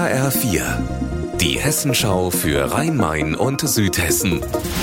HR4, die Hessenschau für Rhein-Main und Südhessen.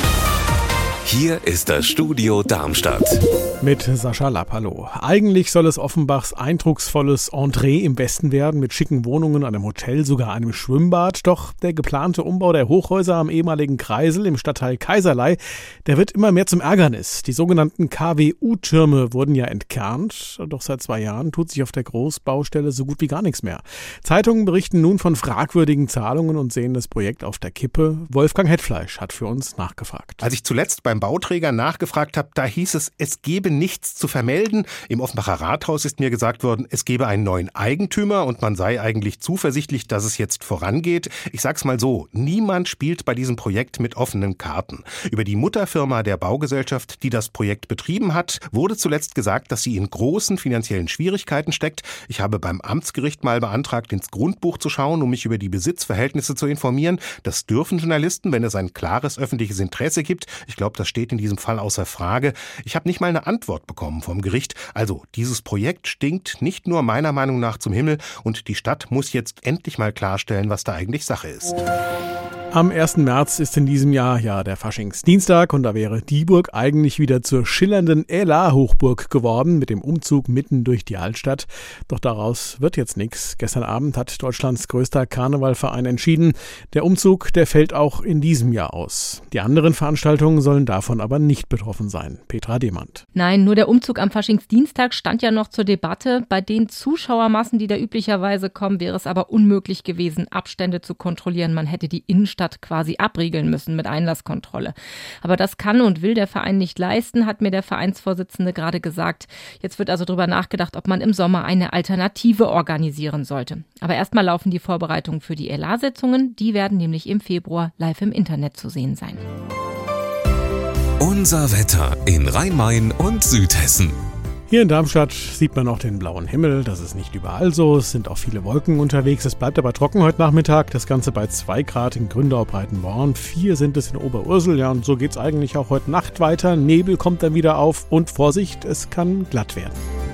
Hier ist das Studio Darmstadt. Mit Sascha Lapp, hallo. Eigentlich soll es Offenbachs eindrucksvolles Entree im Westen werden, mit schicken Wohnungen, einem Hotel, sogar einem Schwimmbad. Doch der geplante Umbau der Hochhäuser am ehemaligen Kreisel im Stadtteil Kaiserlei, der wird immer mehr zum Ärgernis. Die sogenannten KWU-Türme wurden ja entkernt. Doch seit 2 Jahren tut sich auf der Großbaustelle so gut wie gar nichts mehr. Zeitungen berichten nun von fragwürdigen Zahlungen und sehen das Projekt auf der Kippe. Wolfgang Hetfleisch hat für uns nachgefragt. Als ich zuletzt beim Bauträger nachgefragt habe, da hieß es gebe nichts zu vermelden. Im Offenbacher Rathaus ist mir gesagt worden, es gebe einen neuen Eigentümer und man sei eigentlich zuversichtlich, dass es jetzt vorangeht. Ich sag's mal so, niemand spielt bei diesem Projekt mit offenen Karten. Über die Mutterfirma der Baugesellschaft, die das Projekt betrieben hat, wurde zuletzt gesagt, dass sie in großen finanziellen Schwierigkeiten steckt. Ich habe beim Amtsgericht mal beantragt, ins Grundbuch zu schauen, um mich über die Besitzverhältnisse zu informieren. Das dürfen Journalisten, wenn es ein klares öffentliches Interesse gibt. Ich glaube, das steht in diesem Fall außer Frage. Ich habe nicht mal eine Antwort bekommen vom Gericht. Also, dieses Projekt stinkt nicht nur meiner Meinung nach zum Himmel und die Stadt muss jetzt endlich mal klarstellen, was da eigentlich Sache ist. Am 1. März ist in diesem Jahr ja der Faschingsdienstag und da wäre Dieburg eigentlich wieder zur schillernden Ela-Hochburg geworden mit dem Umzug mitten durch die Altstadt. Doch daraus wird jetzt nichts. Gestern Abend hat Deutschlands größter Karnevalverein entschieden, der Umzug, der fällt auch in diesem Jahr aus. Die anderen Veranstaltungen sollen davon aber nicht betroffen sein. Petra Demand. Nein, nur der Umzug am Faschingsdienstag stand ja noch zur Debatte. Bei den Zuschauermassen, die da üblicherweise kommen, wäre es aber unmöglich gewesen, Abstände zu kontrollieren. Man hätte die Innenstadt quasi abriegeln müssen mit Einlasskontrolle. Aber das kann und will der Verein nicht leisten, hat mir der Vereinsvorsitzende gerade gesagt. Jetzt wird also darüber nachgedacht, ob man im Sommer eine Alternative organisieren sollte. Aber erstmal laufen die Vorbereitungen für die ELA-Sitzungen. Die werden nämlich im Februar live im Internet zu sehen sein. Unser Wetter in Rhein-Main und Südhessen. Hier in Darmstadt sieht man noch den blauen Himmel. Das ist nicht überall so. Es sind auch viele Wolken unterwegs. Es bleibt aber trocken heute Nachmittag. Das Ganze bei 2 Grad in Gründau-Breitenborn. 4 sind es in Oberursel. Ja, und so geht's eigentlich auch heute Nacht weiter. Nebel kommt dann wieder auf. Und Vorsicht, es kann glatt werden.